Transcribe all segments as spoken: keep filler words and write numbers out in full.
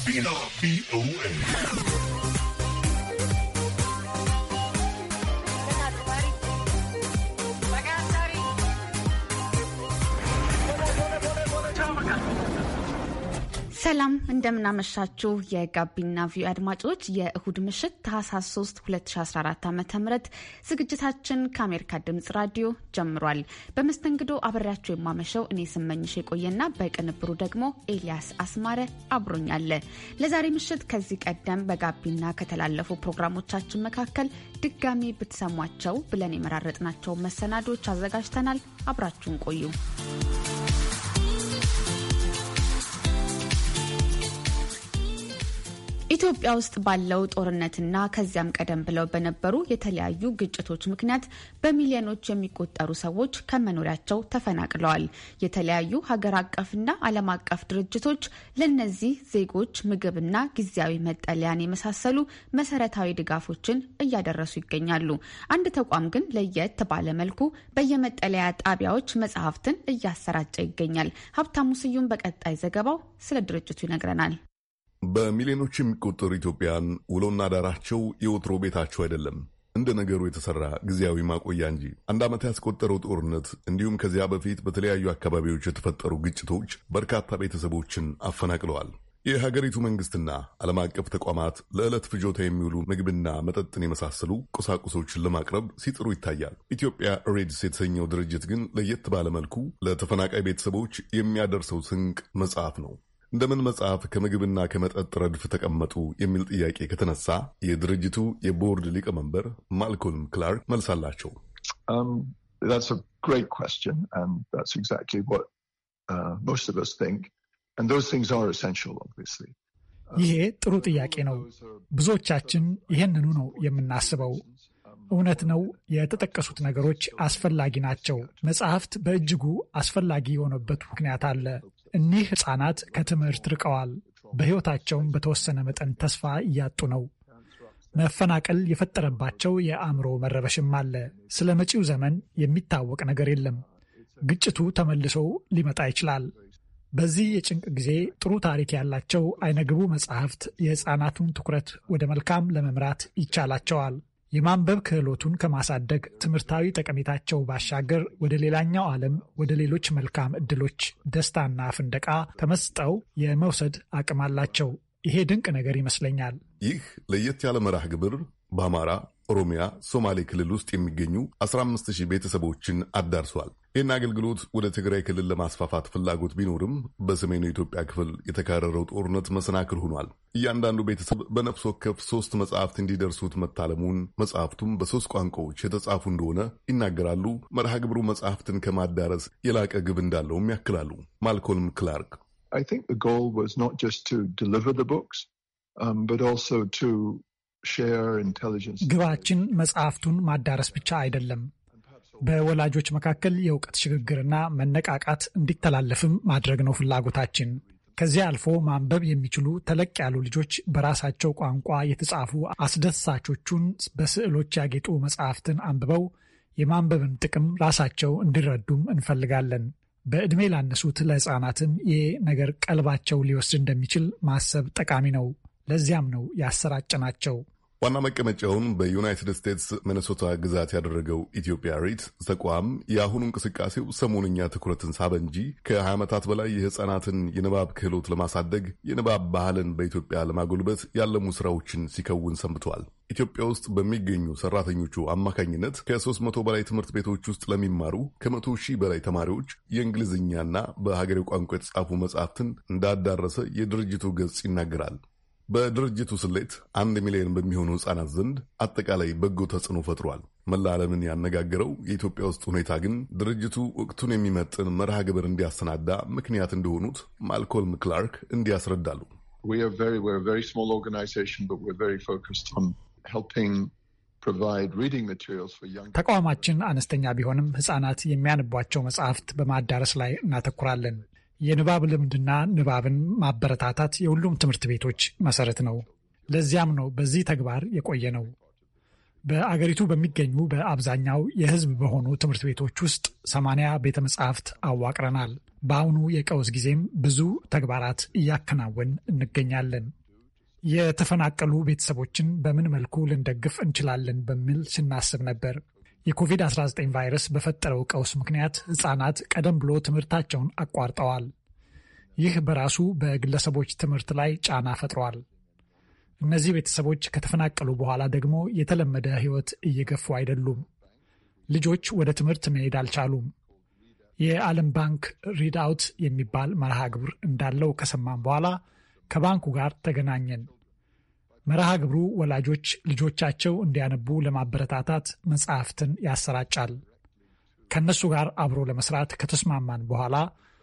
ጋቢና ቪኦኤ ሰላም እንደምናመሻችሁ የጋቢና ቪኦኤ አድማጮች የእሁድ ምሽት ታህሳስ ሶስት ሁለት ሺ አስራ አራት ዓ.ም ዝግጅታችን ከአሜሪካ ድምጽ ራዲዮ ጀምሯል። በመስተንግዶ አብሬያችሁ የማመሸው እኔ ስመኝሽ የቆየና በቅንብሩ ደግሞ ኤልያስ አስማረ አብሮኛል። ለዛሬ ምሽት ከዚህ ቀደም በጋቢና ከተላለፉ ፕሮግራሞቻችን መካከል ድጋሚ ብትሰሟቸው ብለን የመራረጥናቸው መሰናዶች አዘጋጅተናል። አብራችሁን ቆዩ። ኢትዮጵያ ውስጥ ባለው ጦርነትና ከዚያም ቀደም ብለው በነበሩ የተለያዩ ግጭቶች ምክንያት በሚሊዮኖች የሚቆጠሩ ሰዎች ከመኖሪያቸው ተፈናቅለዋል። የተለያዩ ሀገር አቀፍና ዓለም አቀፍ ድርጅቶች ለነዚህ ዜጎች ምግብና ጊዜያዊ መጠለያን የመሳሰሉ መሰረታዊ ድጋፎችን እያደረሱ ይገኛሉ። አንድ ተቋም ግን ለየት ባለ መልኩ በየመጠለያ ጣቢያዎች መጽሐፍትን እያሰራጨ ይገኛል። ሀብታሙ ስዩም በቀጣይ ዘገባው ስለ ድርጅቱ ይነግረናል። በሚሊዮኖች የሚቆጠሩ ኢትዮጵያን ውሎና ዳራቸው የወትሮ ቤታቸው አይደለም፣ እንደ ነገሩ የተሰራ ጊዜያዊ ማቆያ እንጂ። አንድ ዓመት ያስቆጠረው ጦርነት እንዲሁም ከዚያ በፊት በተለያዩ አካባቢዎች የተፈጠሩ ግጭቶች በርካታ ቤተሰቦችን አፈናቅለዋል። የሀገሪቱ መንግስትና ዓለም አቀፍ ተቋማት ለዕለት ፍጆታ የሚውሉ ምግብና መጠጥን የመሳሰሉ ቁሳቁሶችን ለማቅረብ ሲጥሩ ይታያል። ኢትዮጵያ ሬድስ የተሰኘው ድርጅት ግን ለየት ባለ መልኩ ለተፈናቃይ ቤተሰቦች የሚያደርሰው ስንቅ መጽሐፍ ነው። እንደምን መጽሐፍ ከምግብና ከመጠጥ ረድፍ ተቀመጡ የሚል ጥያቄ ከተነሳ የድርጅቱ የቦርድ ሊቀመንበር ማልኮልም ክላርክ መልሳላቸው። ይሄ ጥሩ ጥያቄ ነው። ብዙዎቻችን ይህንኑ ነው የምናስበው። እውነት ነው። የተጠቀሱት ነገሮች አስፈላጊ ናቸው። መጽሐፍት በእጅጉ አስፈላጊ የሆነበት ምክንያት አለ። እኒህ ሕፃናት ከትምህርት ርቀዋል። በሕይወታቸውም በተወሰነ መጠን ተስፋ እያጡ ነው። መፈናቀል የፈጠረባቸው የአእምሮ መረበሽም አለ። ስለ መጪው ዘመን የሚታወቅ ነገር የለም። ግጭቱ ተመልሶ ሊመጣ ይችላል። በዚህ የጭንቅ ጊዜ ጥሩ ታሪክ ያላቸው አይነግቡ መጽሐፍት የሕፃናቱን ትኩረት ወደ መልካም ለመምራት ይቻላቸዋል። የማንበብ ክህሎቱን ከማሳደግ ትምህርታዊ ጠቀሜታቸው ባሻገር ወደ ሌላኛው ዓለም ወደ ሌሎች መልካም ዕድሎች፣ ደስታና ፍንደቃ ተመስጠው የመውሰድ አቅም አላቸው። ይሄ ድንቅ ነገር ይመስለኛል። ይህ ለየት ያለ መርሃ ግብር በአማራ፣ ኦሮሚያ፣ ሶማሌ ክልል ውስጥ የሚገኙ አስራ አምስት ሺህ ቤተሰቦችን አዳርሷል። ይህን አገልግሎት ወደ ትግራይ ክልል ለማስፋፋት ፍላጎት ቢኖርም በሰሜኑ የኢትዮጵያ ክፍል የተካረረው ጦርነት መሰናክል ሆኗል። እያንዳንዱ ቤተሰብ በነፍስ ወከፍ ሶስት መጽሐፍት እንዲደርሱት መታለሙን፣ መጽሐፍቱም በሶስት ቋንቋዎች የተጻፉ እንደሆነ ይናገራሉ። መርሃ ግብሩ መጽሐፍትን ከማዳረስ የላቀ ግብ እንዳለውም ያክላሉ። ማልኮልም ክላርክ I think the goal was not just to deliver the books, um, but also to share intelligence. ግባችን መጽሐፍቱን ማዳረስ ብቻ አይደለም፣ በወላጆች መካከል የእውቀት ሽግግርና መነቃቃት እንዲተላለፍም ማድረግ ነው ፍላጎታችን። ከዚያ አልፎ ማንበብ የሚችሉ ተለቅ ያሉ ልጆች በራሳቸው ቋንቋ የተጻፉ አስደሳቾቹን በስዕሎች ያጌጡ መጽሐፍትን አንብበው የማንበብን ጥቅም ራሳቸው እንዲረዱም እንፈልጋለን። በዕድሜ ላነሱት ለሕፃናትም ይህ ነገር ቀልባቸው ሊወስድ እንደሚችል ማሰብ ጠቃሚ ነው። ለዚያም ነው ያሰራጨናቸው። ዋና መቀመጫውን በዩናይትድ ስቴትስ ሚኒሶታ ግዛት ያደረገው ኢትዮጵያ ሬድስ ተቋም የአሁኑ እንቅስቃሴው ሰሞንኛ ትኩረትን ሳበ እንጂ ከሀያ ዓመታት በላይ የሕፃናትን የንባብ ክህሎት ለማሳደግ የንባብ ባህልን በኢትዮጵያ ለማጎልበት ያለሙ ስራዎችን ሲከውን ሰንብቷል። ኢትዮጵያ ውስጥ በሚገኙ ሰራተኞቹ አማካኝነት ከሦስት መቶ በላይ ትምህርት ቤቶች ውስጥ ለሚማሩ ከመቶ ሺህ በላይ ተማሪዎች የእንግሊዝኛና በሀገሬው ቋንቋ የተጻፉ መጽሐፍትን እንዳዳረሰ የድርጅቱ ገጽ ይናገራል። በድርጅቱ ስሌት አንድ ሚሊዮን በሚሆኑ ሕፃናት ዘንድ አጠቃላይ በጎ ተጽዕኖ ፈጥሯል። መላ ዓለምን ያነጋገረው የኢትዮጵያ ውስጥ ሁኔታ ግን ድርጅቱ ወቅቱን የሚመጥን መርሃ ግብር እንዲያሰናዳ ምክንያት እንደሆኑት ማልኮልም ክላርክ እንዲያስረዳሉ። ተቋማችን አነስተኛ ቢሆንም ሕፃናት የሚያነቧቸው መጽሐፍት በማዳረስ ላይ እናተኩራለን። የንባብ ልምድና ንባብን ማበረታታት የሁሉም ትምህርት ቤቶች መሰረት ነው። ለዚያም ነው በዚህ ተግባር የቆየ ነው። በአገሪቱ በሚገኙ በአብዛኛው የሕዝብ በሆኑ ትምህርት ቤቶች ውስጥ ሰማንያ ቤተ መጻሕፍት አዋቅረናል። በአሁኑ የቀውስ ጊዜም ብዙ ተግባራት እያከናወን እንገኛለን። የተፈናቀሉ ቤተሰቦችን በምን መልኩ ልንደግፍ እንችላለን በሚል ስናስብ ነበር። የኮቪድ አስራ ዘጠኝ ቫይረስ በፈጠረው ቀውስ ምክንያት ሕፃናት ቀደም ብሎ ትምህርታቸውን አቋርጠዋል። ይህ በራሱ በግለሰቦች ትምህርት ላይ ጫና ፈጥሯል። እነዚህ ቤተሰቦች ከተፈናቀሉ በኋላ ደግሞ የተለመደ ሕይወት እየገፉ አይደሉም። ልጆች ወደ ትምህርት መሄድ አልቻሉም። የዓለም ባንክ ሪድ አውት የሚባል መርሃ ግብር እንዳለው ከሰማን በኋላ ከባንኩ ጋር ተገናኘን። መርሃ ግብሩ ወላጆች ልጆቻቸው እንዲያነቡ ለማበረታታት መጽሐፍትን ያሰራጫል። ከነሱ ጋር አብሮ ለመስራት ከተስማማን በኋላ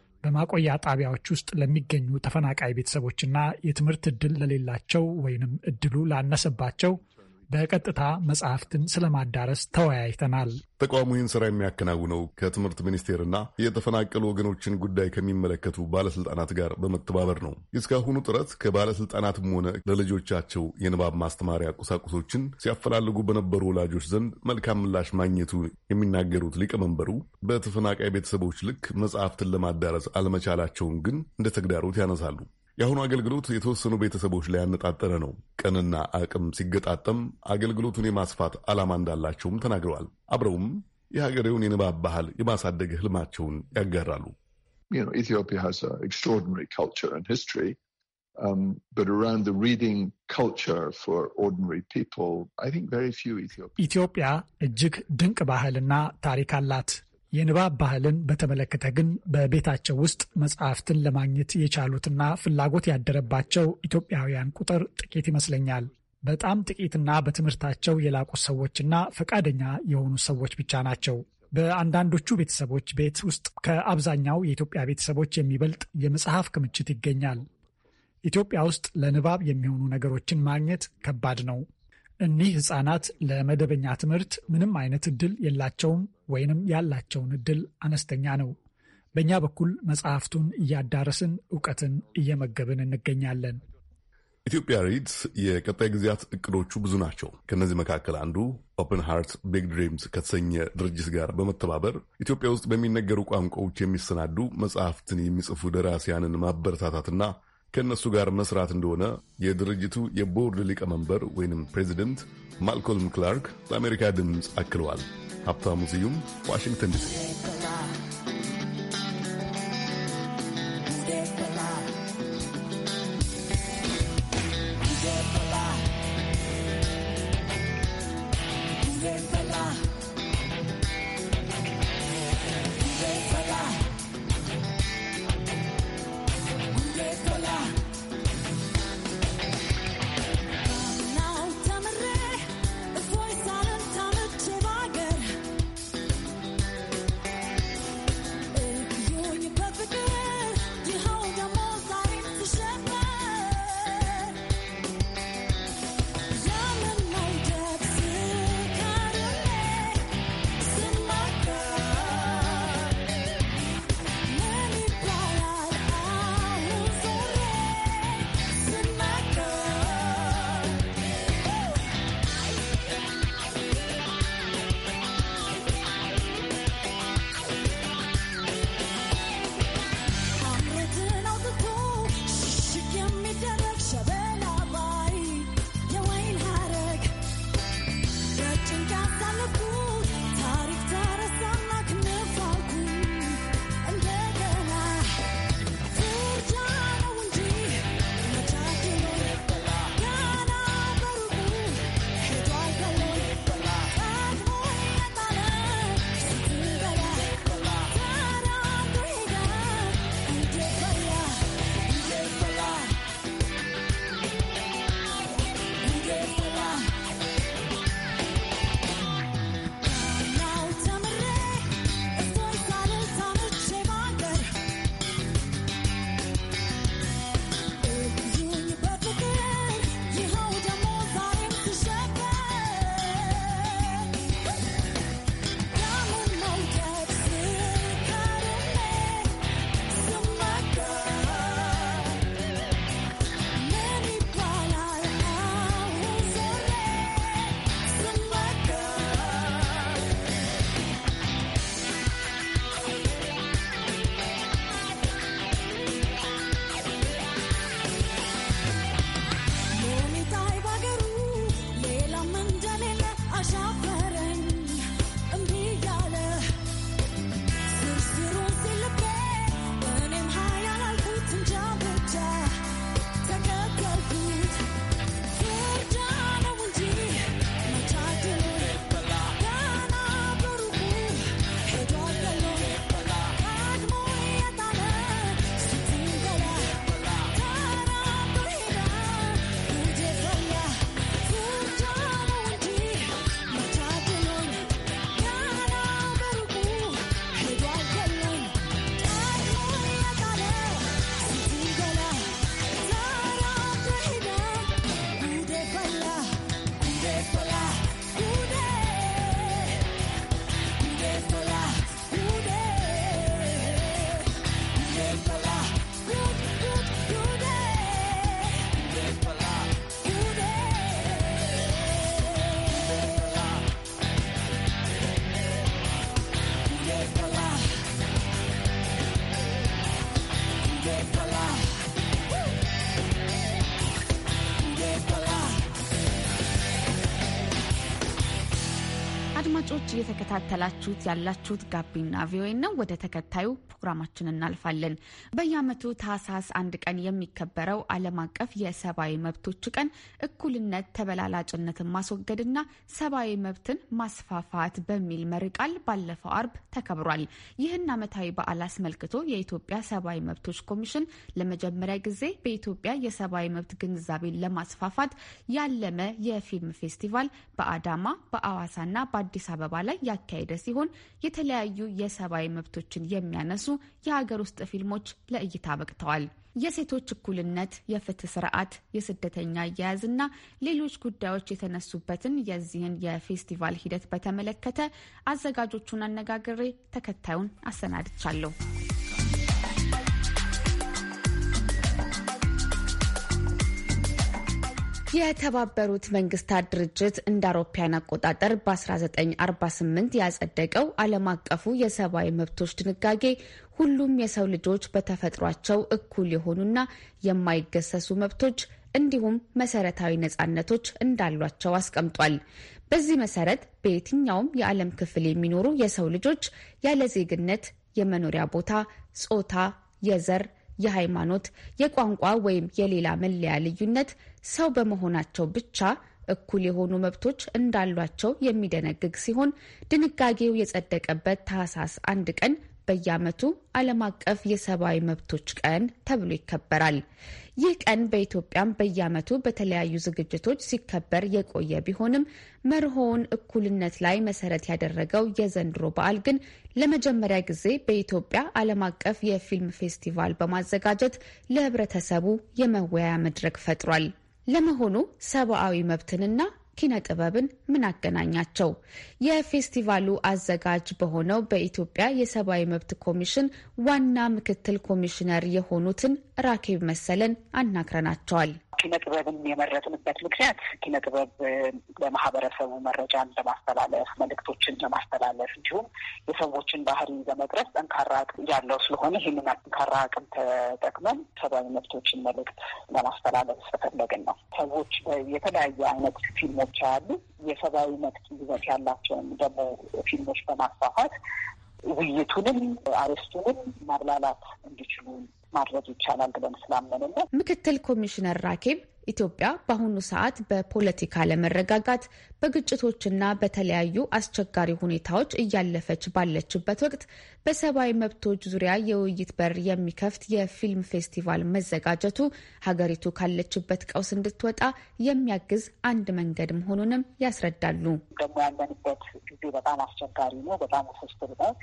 በማቆያ ጣቢያዎች ውስጥ ለሚገኙ ተፈናቃይ ቤተሰቦችና የትምህርት ዕድል ለሌላቸው ወይንም ዕድሉ ላነሰባቸው በቀጥታ መጽሐፍትን ስለማዳረስ ተወያይተናል። ተቋሙ ይህን ስራ የሚያከናውነው ከትምህርት ሚኒስቴርና የተፈናቀሉ ወገኖችን ጉዳይ ከሚመለከቱ ባለስልጣናት ጋር በመተባበር ነው። የእስካሁኑ ጥረት ከባለስልጣናትም ሆነ ለልጆቻቸው የንባብ ማስተማሪያ ቁሳቁሶችን ሲያፈላልጉ በነበሩ ወላጆች ዘንድ መልካም ምላሽ ማግኘቱ የሚናገሩት ሊቀመንበሩ በተፈናቃይ ቤተሰቦች ልክ መጽሐፍትን ለማዳረስ አለመቻላቸውን ግን እንደ ተግዳሮት ያነሳሉ። የአሁኑ አገልግሎት የተወሰኑ ቤተሰቦች ላይ ያነጣጠረ ነው። ቀንና አቅም ሲገጣጠም አገልግሎቱን የማስፋት ዓላማ እንዳላቸውም ተናግረዋል። አብረውም የሀገሬውን የንባብ ባህል የማሳደግ ህልማቸውን ያጋራሉ። Ethiopia has an extraordinary culture and history, um, but around the reading culture for ordinary people, I think very few Ethiopians. ኢትዮጵያ እጅግ ድንቅ ባህልና ታሪክ አላት። የንባብ ባህልን በተመለከተ ግን በቤታቸው ውስጥ መጽሐፍትን ለማግኘት የቻሉትና ፍላጎት ያደረባቸው ኢትዮጵያውያን ቁጥር ጥቂት ይመስለኛል። በጣም ጥቂትና በትምህርታቸው የላቁ ሰዎችና ፈቃደኛ የሆኑ ሰዎች ብቻ ናቸው። በአንዳንዶቹ ቤተሰቦች ቤት ውስጥ ከአብዛኛው የኢትዮጵያ ቤተሰቦች የሚበልጥ የመጽሐፍ ክምችት ይገኛል። ኢትዮጵያ ውስጥ ለንባብ የሚሆኑ ነገሮችን ማግኘት ከባድ ነው። እኒህ ሕፃናት ለመደበኛ ትምህርት ምንም አይነት እድል የላቸውም ወይንም ያላቸውን እድል አነስተኛ ነው። በእኛ በኩል መጽሐፍቱን እያዳረስን እውቀትን እየመገብን እንገኛለን። ኢትዮጵያ ሪድስ የቀጣይ ጊዜያት እቅዶቹ ብዙ ናቸው። ከእነዚህ መካከል አንዱ ኦፕን ሃርት ቢግ ድሪምስ ከተሰኘ ድርጅት ጋር በመተባበር ኢትዮጵያ ውስጥ በሚነገሩ ቋንቋዎች የሚሰናዱ መጽሐፍትን የሚጽፉ ደራሲያንን ማበረታታትና ከእነሱ ጋር መስራት እንደሆነ የድርጅቱ የቦርድ ሊቀመንበር ወይንም ፕሬዚደንት ማልኮልም ክላርክ ለአሜሪካ ድምፅ አክለዋል። ሀብታሙ ስዩም ዋሽንግተን ዲሲ። አድማጮች እየተከታተላችሁት ያላችሁት ጋቢና ቪኦኤ ነው። ወደ ተከታዩ ፕሮግራማችን እናልፋለን። በየዓመቱ ታህሳስ አንድ ቀን የሚከበረው ዓለም አቀፍ የሰብአዊ መብቶች ቀን እኩልነት፣ ተበላላጭነትን ማስወገድና ሰብአዊ መብትን ማስፋፋት በሚል መሪ ቃል ባለፈው አርብ ተከብሯል። ይህን ዓመታዊ በዓል አስመልክቶ የኢትዮጵያ ሰብአዊ መብቶች ኮሚሽን ለመጀመሪያ ጊዜ በኢትዮጵያ የሰብአዊ መብት ግንዛቤን ለማስፋፋት ያለመ የፊልም ፌስቲቫል በአዳማ በአዋሳና በአዲስ አበባ ላይ ያካሄደ ሲሆን የተለያዩ የሰብአዊ መብቶችን የሚያነሱ የሀገር ውስጥ ፊልሞች ለእይታ በቅተዋል። የሴቶች እኩልነት፣ የፍትህ ስርዓት፣ የስደተኛ አያያዝና ሌሎች ጉዳዮች የተነሱበትን የዚህን የፌስቲቫል ሂደት በተመለከተ አዘጋጆቹን አነጋግሬ ተከታዩን አሰናድቻለሁ። የተባበሩት መንግስታት ድርጅት እንደ አውሮፓውያን አቆጣጠር በ19 አርባ ስምንት ያጸደቀው ዓለም አቀፉ የሰብአዊ መብቶች ድንጋጌ ሁሉም የሰው ልጆች በተፈጥሯቸው እኩል የሆኑና የማይገሰሱ መብቶች እንዲሁም መሰረታዊ ነጻነቶች እንዳሏቸው አስቀምጧል። በዚህ መሰረት በየትኛውም የዓለም ክፍል የሚኖሩ የሰው ልጆች ያለ ዜግነት፣ የመኖሪያ ቦታ፣ ጾታ፣ የዘር የሃይማኖት፣ የቋንቋ ወይም የሌላ መለያ ልዩነት ሰው በመሆናቸው ብቻ እኩል የሆኑ መብቶች እንዳሏቸው የሚደነግግ ሲሆን ድንጋጌው የጸደቀበት ታህሳስ አንድ ቀን በየዓመቱ ዓለም አቀፍ የሰብአዊ መብቶች ቀን ተብሎ ይከበራል። ይህ ቀን በኢትዮጵያም በየዓመቱ በተለያዩ ዝግጅቶች ሲከበር የቆየ ቢሆንም መርሆውን እኩልነት ላይ መሰረት ያደረገው የዘንድሮ በዓል ግን ለመጀመሪያ ጊዜ በኢትዮጵያ ዓለም አቀፍ የፊልም ፌስቲቫል በማዘጋጀት ለሕብረተሰቡ የመወያያ መድረክ ፈጥሯል። ለመሆኑ ሰብአዊ መብትንና ኪነ ጥበብን ምን አገናኛቸው? የፌስቲቫሉ አዘጋጅ በሆነው በኢትዮጵያ የሰብአዊ መብት ኮሚሽን ዋና ምክትል ኮሚሽነር የሆኑትን ራኬብ መሰለን አናግረናቸዋል። ኪነ ጥበብን የመረጥንበት ምክንያት ኪነ ጥበብ ለማህበረሰቡ መረጃን ለማስተላለፍ፣ መልእክቶችን ለማስተላለፍ እንዲሁም የሰዎችን ባህሪ ለመቅረጽ ጠንካራ አቅም ያለው ስለሆነ ይህንን ጠንካራ አቅም ተጠቅመን ሰብአዊ መብቶችን መልእክት ለማስተላለፍ ስለፈለግን ነው። ሰዎች የተለያየ አይነት ፊልሞች ያሉ የሰብአዊ መብት ይዘት ያላቸውን ደግሞ ፊልሞች በማስፋፋት ውይይቱንም አርስቱንም ማብላላት እንዲችሉ ማድረግ ይቻላል ብለን ስላመንን ነው። ምክትል ኮሚሽነር ራኬብ ኢትዮጵያ በአሁኑ ሰዓት በፖለቲካ ለመረጋጋት በግጭቶችና በተለያዩ አስቸጋሪ ሁኔታዎች እያለፈች ባለችበት ወቅት በሰብአዊ መብቶች ዙሪያ የውይይት በር የሚከፍት የፊልም ፌስቲቫል መዘጋጀቱ ሀገሪቱ ካለችበት ቀውስ እንድትወጣ የሚያግዝ አንድ መንገድ መሆኑንም ያስረዳሉ። ደግሞ ያለንበት ጊዜ በጣም አስቸጋሪ ነው፣ በጣም ውስብስብ ነው።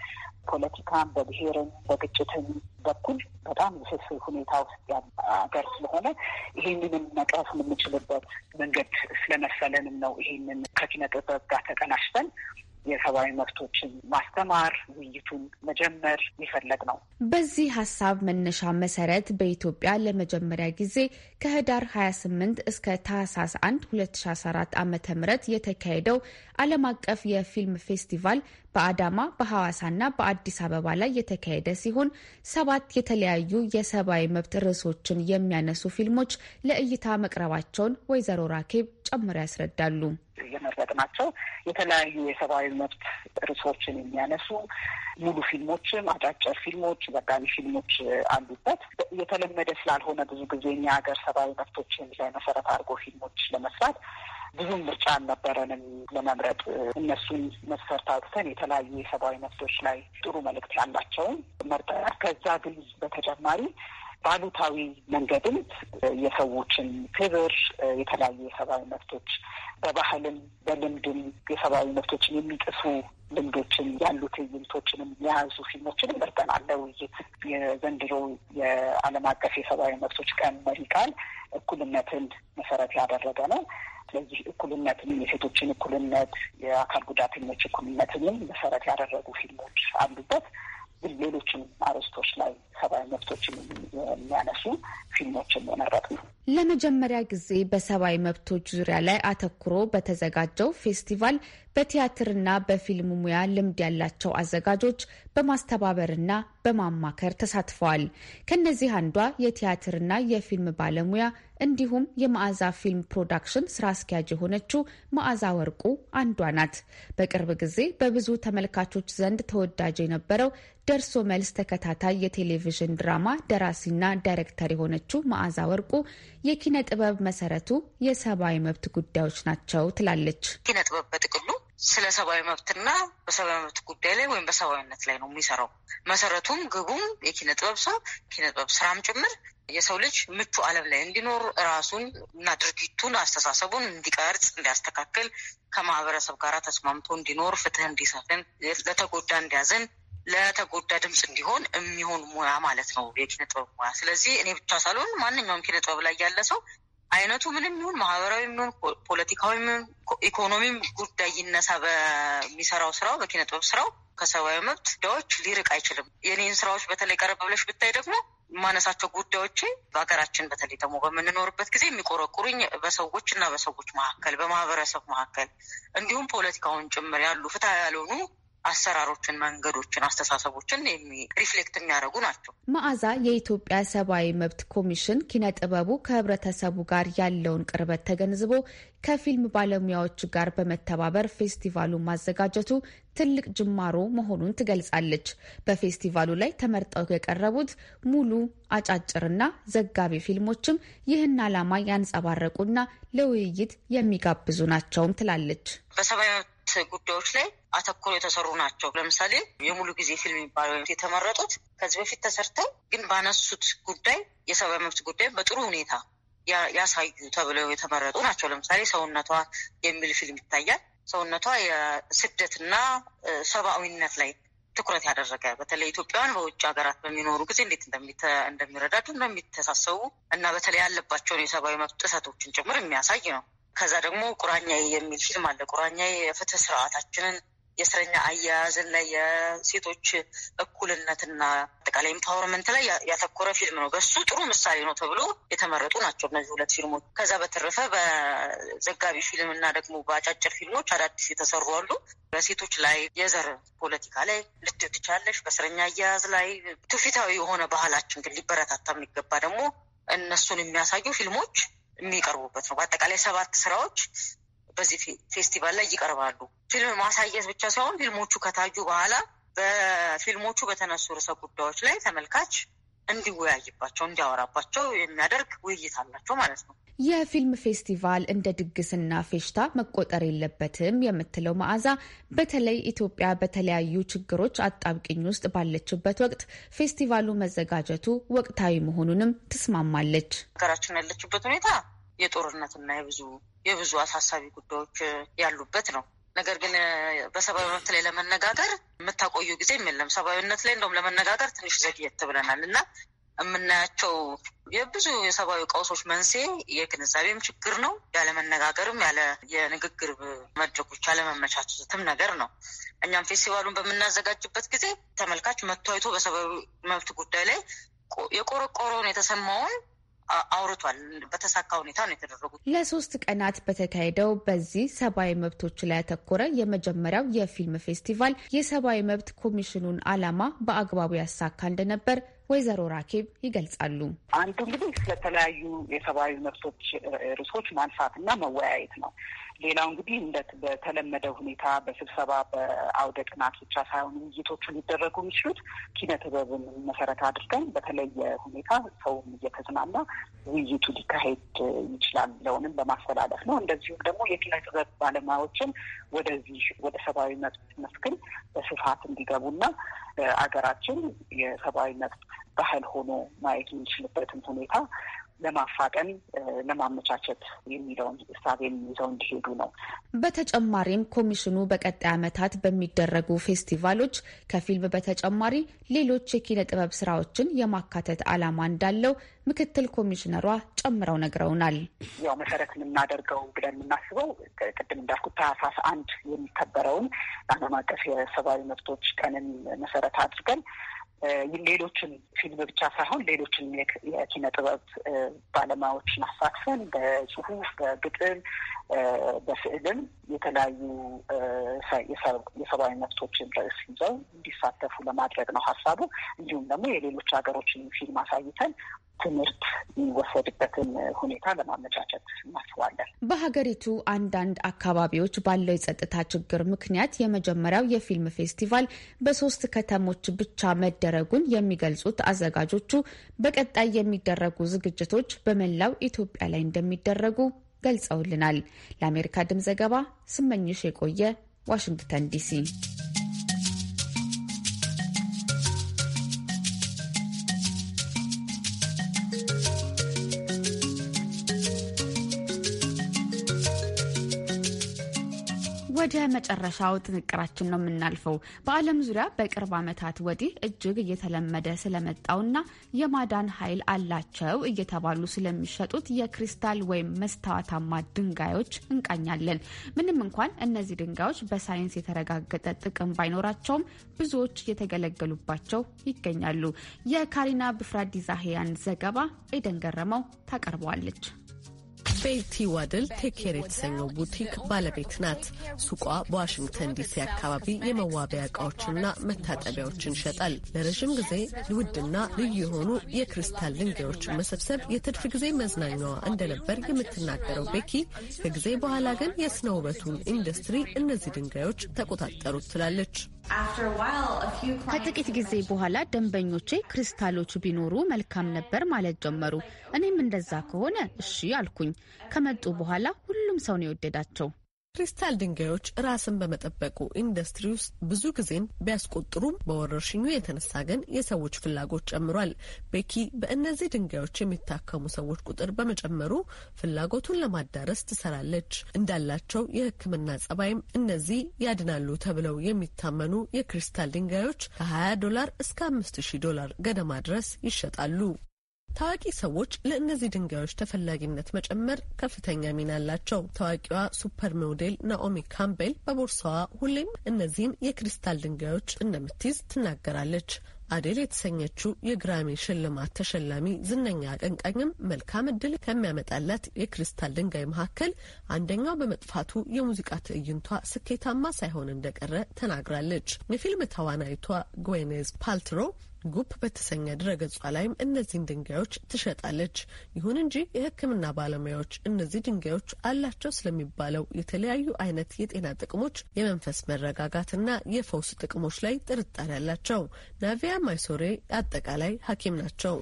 ፖለቲካን በብሔርም በግጭትም በኩል በጣም ውስብስብ ሁኔታ ውስጥ ያለ ሀገር ስለሆነ ይሄንንም መቅረፍ የምንችልበት መንገድ ስለመሰለንም ነው ይሄንን ከኪነ ጥበብ ጋር ተቀናጅተን የሰብአዊ መብቶችን ማስተማር ውይይቱን መጀመር ይፈለግ ነው። በዚህ ሀሳብ መነሻ መሰረት በኢትዮጵያ ለመጀመሪያ ጊዜ ከህዳር ሀያ ስምንት እስከ ታህሳስ አንድ ሁለት ሺ አስራ አራት ዓመተ ምህረት የተካሄደው ዓለም አቀፍ የፊልም ፌስቲቫል በአዳማ በሐዋሳና በአዲስ አበባ ላይ የተካሄደ ሲሆን ሰባት የተለያዩ የሰብአዊ መብት ርዕሶችን የሚያነሱ ፊልሞች ለእይታ መቅረባቸውን ወይዘሮ ራኬብ ጨምረው ያስረዳሉ። የመረጥናቸው የተለያዩ የሰብአዊ መብት ርዕሶችን የሚያነሱ ሙሉ ፊልሞችም፣ አጫጭር ፊልሞች፣ ዘጋቢ ፊልሞች አሉበት። የተለመደ ስላልሆነ ብዙ ጊዜ እኛ ሀገር ሰብአዊ መብቶችን ላይ መሰረት አድርጎ ፊልሞች ለመስራት ብዙም ምርጫ አልነበረንም ለመምረጥ። እነሱን መስፈርት አውጥተን የተለያዩ የሰብአዊ መብቶች ላይ ጥሩ መልእክት ያላቸውን መርጠናል። ከዛ ግን በተጨማሪ ባሉታዊ መንገድም የሰዎችን ክብር፣ የተለያዩ የሰብአዊ መብቶች በባህልም በልምድም የሰብአዊ መብቶችን የሚጥሱ ልምዶችን ያሉ ትዕይንቶችንም የያዙ ፊልሞችንም መርጠናል ለውይይት። የዘንድሮ የዓለም አቀፍ የሰብአዊ መብቶች ቀን መሪ ቃል እኩልነትን መሰረት ያደረገ ነው። ስለዚህ እኩልነትንም የሴቶችን እኩልነት፣ የአካል ጉዳተኞች እኩልነትንም መሰረት ያደረጉ ፊልሞች አሉበት። ሌሎችም አርዕስቶች ላይ ሰብአዊ መብቶችን የሚያነሱ ፊልሞችን የመረጥ ነው። ለመጀመሪያ ጊዜ በሰብአዊ መብቶች ዙሪያ ላይ አተኩሮ በተዘጋጀው ፌስቲቫል በቲያትርና በፊልም ሙያ ልምድ ያላቸው አዘጋጆች በማስተባበርና በማማከር ተሳትፈዋል። ከነዚህ አንዷ የቲያትርና የፊልም ባለሙያ እንዲሁም የመዓዛ ፊልም ፕሮዳክሽን ስራ አስኪያጅ የሆነችው መዓዛ ወርቁ አንዷ ናት። በቅርብ ጊዜ በብዙ ተመልካቾች ዘንድ ተወዳጅ የነበረው ደርሶ መልስ ተከታታይ የቴሌቪዥን ድራማ ደራሲና ዳይሬክተር የሆነችው መዓዛ ወርቁ የኪነ ጥበብ መሰረቱ የሰብአዊ መብት ጉዳዮች ናቸው ትላለች። ኪነ ጥበብ በጥቅሉ ስለ ሰብአዊ መብትና በሰብአዊ መብት ጉዳይ ላይ ወይም በሰብአዊነት ላይ ነው የሚሰራው። መሰረቱም ግቡም የኪነ ጥበብ ሰው ኪነ ጥበብ ስራም ጭምር የሰው ልጅ ምቹ ዓለም ላይ እንዲኖር ራሱን እና ድርጊቱን አስተሳሰቡን እንዲቀርጽ እንዲያስተካክል ከማህበረሰብ ጋር ተስማምቶ እንዲኖር ፍትህ እንዲሰፍን ለተጎዳ እንዲያዘን ለተጎዳ ድምጽ እንዲሆን የሚሆን ሙያ ማለት ነው የኪነ ጥበብ ሙያ። ስለዚህ እኔ ብቻ ሳልሆን ማንኛውም ኪነ ጥበብ ላይ ያለ ሰው አይነቱ ምንም ይሁን ማህበራዊ ይሁን ፖለቲካዊ ይሁን ኢኮኖሚም ጉዳይ ይነሳ በሚሰራው ስራው በኪነ ጥበብ ስራው ከሰብአዊ መብት ጉዳዮች ሊርቅ አይችልም። የኔን ስራዎች በተለይ ቀረብ ብለሽ ብታይ ደግሞ ማነሳቸው ጉዳዮች በሀገራችን በተለይ ደግሞ በምንኖርበት ጊዜ የሚቆረቁሩኝ በሰዎች እና በሰዎች መካከል በማህበረሰብ መካከል እንዲሁም ፖለቲካውን ጭምር ያሉ ፍትሃ ያልሆኑ አሰራሮችን፣ መንገዶችን፣ አስተሳሰቦችን ሪፍሌክት የሚያደርጉ ናቸው። መዓዛ የኢትዮጵያ ሰብአዊ መብት ኮሚሽን ኪነ ጥበቡ ከህብረተሰቡ ጋር ያለውን ቅርበት ተገንዝቦ ከፊልም ባለሙያዎች ጋር በመተባበር ፌስቲቫሉን ማዘጋጀቱ ትልቅ ጅማሮ መሆኑን ትገልጻለች። በፌስቲቫሉ ላይ ተመርጠው የቀረቡት ሙሉ አጫጭርና ዘጋቢ ፊልሞችም ይህን ዓላማ ያንጸባረቁና ለውይይት የሚጋብዙ ናቸውም ትላለች። በሰብአዊ መብት ጉዳዮች ላይ አተኩሮ የተሰሩ ናቸው። ለምሳሌ የሙሉ ጊዜ ፊልም የሚባለው የተመረጡት ከዚህ በፊት ተሰርተው ግን ባነሱት ጉዳይ የሰብአዊ መብት ጉዳይ በጥሩ ሁኔታ ያሳዩ ተብለው የተመረጡ ናቸው። ለምሳሌ ሰውነቷ የሚል ፊልም ይታያል። ሰውነቷ የስደትና ሰብአዊነት ላይ ትኩረት ያደረገ በተለይ ኢትዮጵያውያን በውጭ ሀገራት በሚኖሩ ጊዜ እንዴት እንደሚረዳዱ እንደሚተሳሰቡ እና በተለይ ያለባቸውን የሰብአዊ መብት ጥሰቶችን ጭምር የሚያሳይ ነው። ከዛ ደግሞ ቁራኛዬ የሚል ፊልም አለ። ቁራኛዬ የፍትህ ስርዓታችንን የእስረኛ አያያዝን ላይ የሴቶች እኩልነትና አጠቃላይ ኢምፓወርመንት ላይ ያተኮረ ፊልም ነው። በሱ ጥሩ ምሳሌ ነው ተብሎ የተመረጡ ናቸው እነዚህ ሁለት ፊልሞች። ከዛ በተረፈ በዘጋቢ ፊልም እና ደግሞ በአጫጭር ፊልሞች አዳዲስ የተሰሩ አሉ። በሴቶች ላይ የዘር ፖለቲካ ላይ ልትት ትቻለሽ፣ በእስረኛ አያያዝ ላይ ትውፊታዊ የሆነ ባህላችን ግን ሊበረታታ የሚገባ ደግሞ እነሱን የሚያሳዩ ፊልሞች የሚቀርቡበት ነው። በአጠቃላይ ሰባት ስራዎች በዚህ ፌስቲቫል ላይ ይቀርባሉ። ፊልም ማሳየት ብቻ ሳይሆን ፊልሞቹ ከታዩ በኋላ በፊልሞቹ በተነሱ ርዕሰ ጉዳዮች ላይ ተመልካች እንዲወያይባቸው እንዲያወራባቸው የሚያደርግ ውይይት አላቸው ማለት ነው። የፊልም ፌስቲቫል እንደ ድግስና ፌሽታ መቆጠር የለበትም የምትለው መዓዛ በተለይ ኢትዮጵያ በተለያዩ ችግሮች አጣብቂኝ ውስጥ ባለችበት ወቅት ፌስቲቫሉ መዘጋጀቱ ወቅታዊ መሆኑንም ትስማማለች። ሀገራችን ያለችበት ሁኔታ የጦርነትና የብዙ የብዙ አሳሳቢ ጉዳዮች ያሉበት ነው። ነገር ግን በሰብአዊ መብት ላይ ለመነጋገር የምታቆዩ ጊዜ የለም። ሰብአዊነት ላይ እንደውም ለመነጋገር ትንሽ ዘግየት ብለናል እና የምናያቸው የብዙ የሰብአዊ ቀውሶች መንስኤ የግንዛቤም ችግር ነው። ያለመነጋገርም ያለ የንግግር መድረኮች ያለመመቻቸትም ነገር ነው። እኛም ፌስቲቫሉን በምናዘጋጅበት ጊዜ ተመልካች መጥቶ አይቶ በሰብአዊ መብት ጉዳይ ላይ የቆረቆረውን የተሰማውን አውርቷል። በተሳካ ሁኔታ ነው የተደረጉት። ለሶስት ቀናት በተካሄደው በዚህ ሰብአዊ መብቶች ላይ ያተኮረ የመጀመሪያው የፊልም ፌስቲቫል የሰብአዊ መብት ኮሚሽኑን ዓላማ በአግባቡ ያሳካ እንደነበር ወይዘሮ ራኬብ ይገልጻሉ። አንዱ እንግዲህ ስለተለያዩ የሰብአዊ መብቶች ርዕሶች ማንሳትና መወያየት ነው። ሌላው እንግዲህ እንደ በተለመደው ሁኔታ በስብሰባ በአውደ ጥናት ብቻ ሳይሆን ውይይቶቹ ሊደረጉ የሚችሉት ኪነ ጥበብን መሰረት አድርገን በተለየ ሁኔታ ሰውም እየተዝናና ውይይቱ ሊካሄድ ይችላል ለውንም በማስተላለፍ ነው። እንደዚሁም ደግሞ የኪነ ጥበብ ባለሙያዎችን ወደዚህ ወደ ሰብአዊ መብት መስክን በስፋት እንዲገቡና አገራችን የሰብአዊ መብት ባህል ሆኖ ማየት የሚችልበትን ሁኔታ ለማፋጠን ለማመቻቸት የሚለውን እሳቤ ይዘው እንዲሄዱ ነው። በተጨማሪም ኮሚሽኑ በቀጣይ ዓመታት በሚደረጉ ፌስቲቫሎች ከፊልም በተጨማሪ ሌሎች የኪነ ጥበብ ስራዎችን የማካተት ዓላማ እንዳለው ምክትል ኮሚሽነሯ ጨምረው ነግረውናል። ያው መሰረት የምናደርገው ብለን የምናስበው ቅድም እንዳልኩት ታህሳስ አንድ የሚከበረውን ዓለም አቀፍ የሰብአዊ መብቶች ቀንን መሰረት አድርገን ሌሎችን ፊልም ብቻ ሳይሆን ሌሎችን የኪነ ጥበብ ባለሙያዎችን አሳትፈን በጽሁፍ፣ በግጥም፣ በስዕልም የተለያዩ የሰብአዊ መብቶችን ርዕስ ይዘው እንዲሳተፉ ለማድረግ ነው ሀሳቡ። እንዲሁም ደግሞ የሌሎች ሀገሮችን ፊልም አሳይተን ትምህርት የሚወሰድበትን ሁኔታ ለማመቻቸት እናስባለን። በሀገሪቱ አንዳንድ አካባቢዎች ባለው የጸጥታ ችግር ምክንያት የመጀመሪያው የፊልም ፌስቲቫል በሶስት ከተሞች ብቻ መደረጉን የሚገልጹት አዘጋጆቹ በቀጣይ የሚደረጉ ዝግጅቶች በመላው ኢትዮጵያ ላይ እንደሚደረጉ ገልጸውልናል። ለአሜሪካ ድምፅ ዘገባ ስመኝሽ የቆየ ዋሽንግተን ዲሲ። ወደ መጨረሻው ጥንቅራችን ነው የምናልፈው። በዓለም ዙሪያ በቅርብ ዓመታት ወዲህ እጅግ እየተለመደ ስለመጣውና የማዳን ኃይል አላቸው እየተባሉ ስለሚሸጡት የክሪስታል ወይም መስታወታማ ድንጋዮች እንቃኛለን። ምንም እንኳን እነዚህ ድንጋዮች በሳይንስ የተረጋገጠ ጥቅም ባይኖራቸውም ብዙዎች እየተገለገሉባቸው ይገኛሉ። የካሪና ብፍራዲዛሄያን ዘገባ ኤደን ገረመው ታቀርበዋለች። ቤቲ ዋድል ቴኬር የተሰኘው ቡቲክ ባለቤት ናት። ሱቋ በዋሽንግተን ዲሲ አካባቢ የመዋቢያ እቃዎችና መታጠቢያዎችን ይሸጣል። ለረዥም ጊዜ ውድና ልዩ የሆኑ የክሪስታል ድንጋዮችን መሰብሰብ የትርፍ ጊዜ መዝናኛዋ እንደነበር የምትናገረው ቤኪ ከጊዜ በኋላ ግን የስነ ውበቱን ኢንዱስትሪ እነዚህ ድንጋዮች ተቆጣጠሩት ትላለች። ከጥቂት ጊዜ በኋላ ደንበኞቼ ክሪስታሎች ቢኖሩ መልካም ነበር ማለት ጀመሩ። እኔም እንደዛ ከሆነ እሺ አልኩኝ። ከመጡ በኋላ ሁሉም ሰው ነው የወደዳቸው። ክሪስታል ድንጋዮች ራስን በመጠበቁ ኢንዱስትሪ ውስጥ ብዙ ጊዜን ቢያስቆጥሩም በወረርሽኙ የተነሳ ግን የሰዎች ፍላጎት ጨምሯል። ቤኪ በእነዚህ ድንጋዮች የሚታከሙ ሰዎች ቁጥር በመጨመሩ ፍላጎቱን ለማዳረስ ትሰራለች። እንዳላቸው የሕክምና ጸባይም እነዚህ ያድናሉ ተብለው የሚታመኑ የክሪስታል ድንጋዮች ከሀያ ዶላር እስከ አምስት ሺህ ዶላር ገደማ ድረስ ይሸጣሉ። ታዋቂ ሰዎች ለእነዚህ ድንጋዮች ተፈላጊነት መጨመር ከፍተኛ ሚና አላቸው። ታዋቂዋ ሱፐር ሞዴል ናኦሚ ካምቤል በቦርሳዋ ሁሌም እነዚህን የክሪስታል ድንጋዮች እንደምትይዝ ትናገራለች። አዴል የተሰኘችው የግራሚ ሽልማት ተሸላሚ ዝነኛ አቀንቃኝም መልካም እድል ከሚያመጣላት የክሪስታል ድንጋይ መካከል አንደኛው በመጥፋቱ የሙዚቃ ትዕይንቷ ስኬታማ ሳይሆን እንደቀረ ተናግራለች። የፊልም ተዋናይቷ ግዌኔዝ ፓልትሮ ጉፕ በተሰኘ ድረገጿ ላይም እነዚህን ድንጋዮች ትሸጣለች። ይሁን እንጂ የሕክምና ባለሙያዎች እነዚህ ድንጋዮች አላቸው ስለሚባለው የተለያዩ አይነት የጤና ጥቅሞች፣ የመንፈስ መረጋጋትና የፈውስ ጥቅሞች ላይ ጥርጣሬ አላቸው። ናቪያ ማይሶሬ አጠቃላይ ሐኪም ናቸው።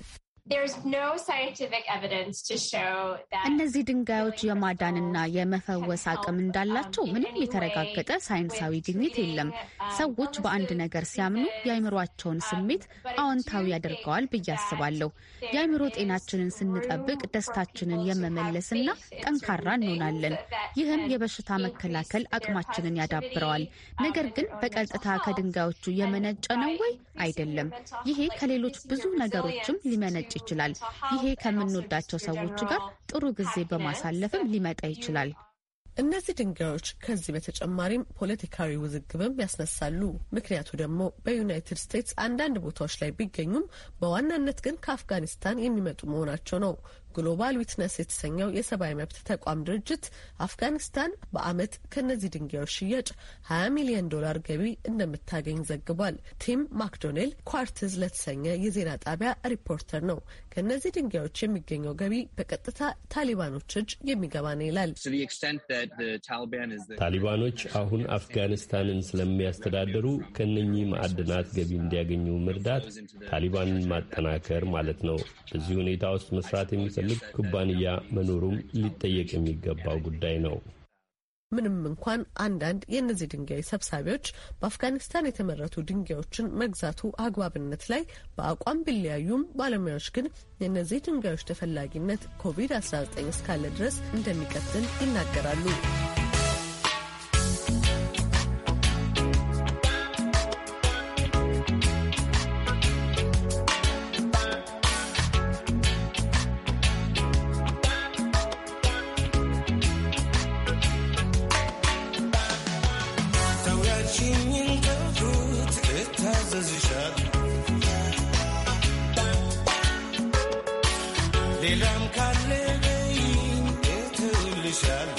እነዚህ ድንጋዮች የማዳንና የመፈወስ አቅም እንዳላቸው ምንም የተረጋገጠ ሳይንሳዊ ግኝት የለም። ሰዎች በአንድ ነገር ሲያምኑ የአእምሯቸውን ስሜት አዎንታዊ ያደርገዋል ብዬ አስባለሁ። የአእምሮ ጤናችንን ስንጠብቅ ደስታችንን የመመለስና ጠንካራ እንሆናለን። ይህም የበሽታ መከላከል አቅማችንን ያዳብረዋል። ነገር ግን በቀጥታ ከድንጋዮቹ የመነጨ ነው ወይ? አይደለም። ይሄ ከሌሎች ብዙ ነገሮችም ሊመነጭ ይችላል። ይሄ ከምንወዳቸው ሰዎች ጋር ጥሩ ጊዜ በማሳለፍም ሊመጣ ይችላል። እነዚህ ድንጋዮች ከዚህ በተጨማሪም ፖለቲካዊ ውዝግብም ያስነሳሉ። ምክንያቱ ደግሞ በዩናይትድ ስቴትስ አንዳንድ ቦታዎች ላይ ቢገኙም በዋናነት ግን ከአፍጋኒስታን የሚመጡ መሆናቸው ነው። ግሎባል ዊትነስ የተሰኘው የሰብአዊ መብት ተቋም ድርጅት አፍጋኒስታን በዓመት ከነዚህ ድንጋዮች ሽያጭ ሀያ ሚሊዮን ዶላር ገቢ እንደምታገኝ ዘግቧል። ቲም ማክዶኔል ኳርትዝ ለተሰኘ የዜና ጣቢያ ሪፖርተር ነው። ከነዚህ ድንጋዮች የሚገኘው ገቢ በቀጥታ ታሊባኖች እጅ የሚገባ ነው ይላል። ታሊባኖች አሁን አፍጋኒስታንን ስለሚያስተዳድሩ ከነኚህ ማዕድናት ገቢ እንዲያገኙ መርዳት ታሊባንን ማጠናከር ማለት ነው። በዚህ ሁኔታ ውስጥ መስራት የሚፈልግ ኩባንያ መኖሩም ሊጠየቅ የሚገባው ጉዳይ ነው። ምንም እንኳን አንዳንድ የእነዚህ ድንጋይ ሰብሳቢዎች በአፍጋኒስታን የተመረቱ ድንጋዮችን መግዛቱ አግባብነት ላይ በአቋም ቢለያዩም ባለሙያዎች ግን የእነዚህ ድንጋዮች ተፈላጊነት ኮቪድ አስራ ዘጠኝ እስካለ ድረስ እንደሚቀጥል ይናገራሉ። ሌላም ካለ በይኝ እተውልሻለሁ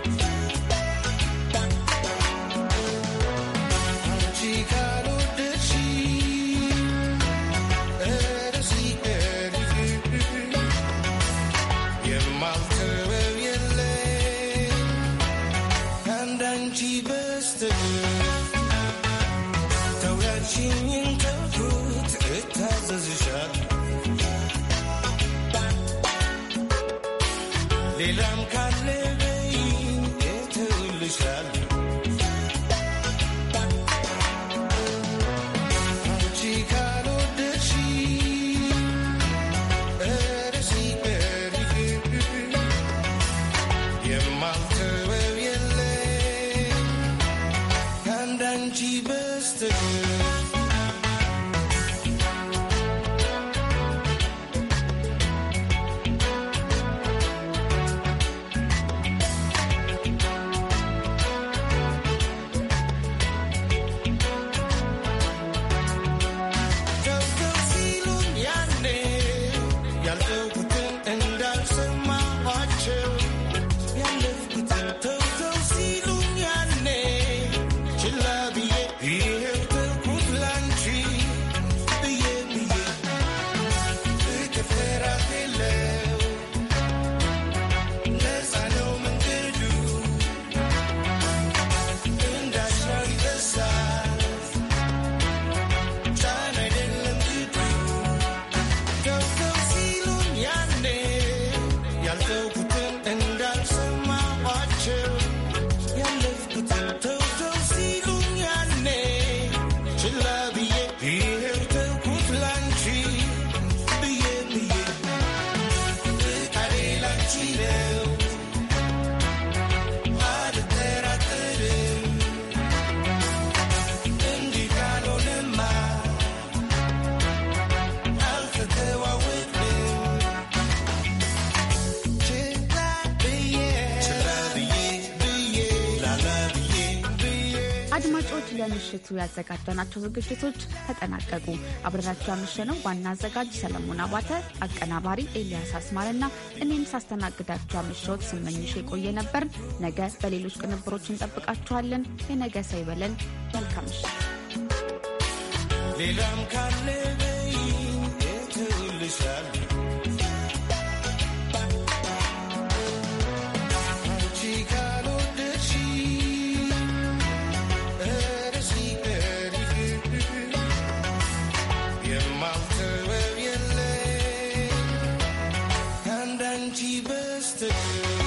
ሌላም ካለ በይኝ እተውልሻለሁ አንቺ ካልወደድሽኝ ኧረ ሲቀርሽ የማልተወው የለም ከአንዳንቺ በስተቀር ለምሽቱ ያዘጋጀናቸው ዝግጅቶች ተጠናቀቁ። አብረናችሁ ያመሸነው ዋና አዘጋጅ ሰለሞን አባተ፣ አቀናባሪ ኤልያስ አስማርና እኔም ሳስተናግዳችሁ አመሸሁት ስመኝሽ የቆየ ነበር። ነገ በሌሎች ቅንብሮች እንጠብቃችኋለን። የነገ ሰው ይበለን። መልካም ምሽት። ሌላም ካለ በይኝ እተውልሻለሁ Best